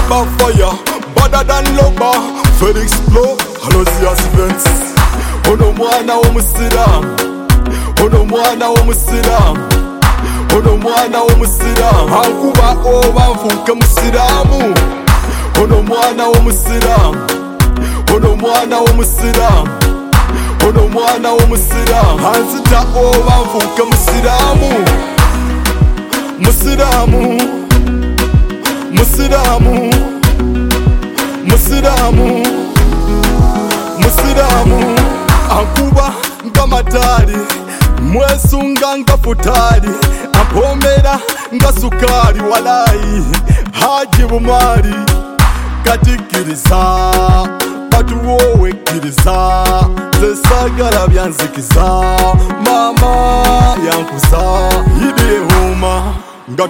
Fire, better than Loba, Felix Blow, Halosias Vince. Ono mwana w'omusiramu, ono mwana w'omusiramu, ono mwana w'omusiramu. Ankuba oba nfuuke musiramu. Ono mwana w'omusiramu, ono mwana w'omusiramu, ono mwana w'omusiramu. Anzita oba nfuuke musiramu. Musiramu, musiramu, musiramu, musiramu. Ankuba nga matali, mwesunga nga futali, ampomera nga sukali. Walayi Haji Bumari katikiriza batuwowe kiriza, zesagala byanzikiza, mama yankuza. Idi ehoma nga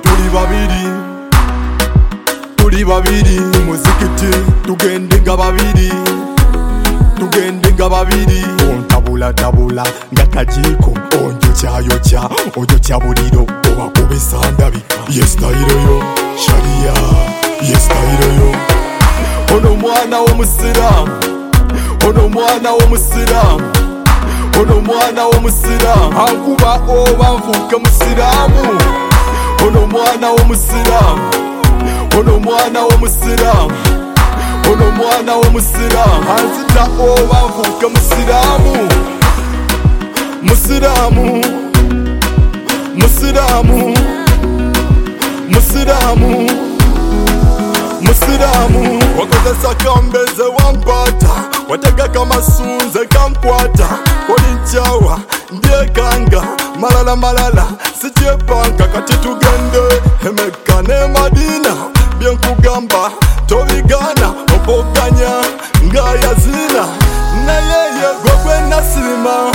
tuli babiri muzikiti, tugende nga babiri, tugende nga babiri. Ontabula nga kajiko, onjokya ojokya buliro, obakubisa ndabika. Yesitayiro yo sharia, yesitayiro yo. Ono mwana w'omusiramu, ono mwana w'omusiramu, ono mwana w'omusiramu. Ankuba oba nfuuke musiramu. Ono mwana w'omusiramu, ono mwana w'omusiramu, ono mwana w'omusiramu. Anzita oba nfuuke musiramu. Musiramu, musiramu, musiramu, musiramu. Wakozesa kambeze wampata, wategeka masunze kankwata. Olinchawa ndyekanga malala sichepanka, kati tugende Emeka ne Madina. Byenkugamba tobigana, opokanya nga yazina, nayeye gwegwe nasima.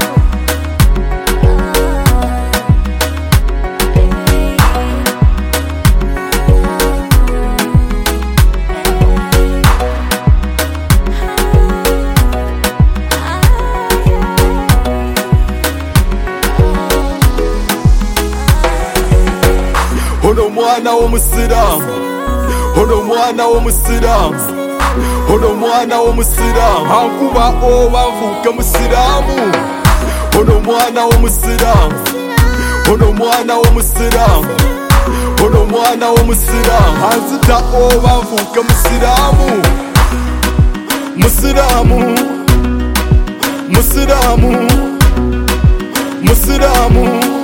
Ono mwana w'omusiramu, ono mwana w'omusiramu, ono mwana w'omusiramu. Ankuba oba nfuuke musiramu. Ono mwana w'omusiramu, ono mwana w'omusiramu, ono mwana w'omusiramu. Anzita oba nfuuke musiramu. Musiramu, musiramu, musiramu.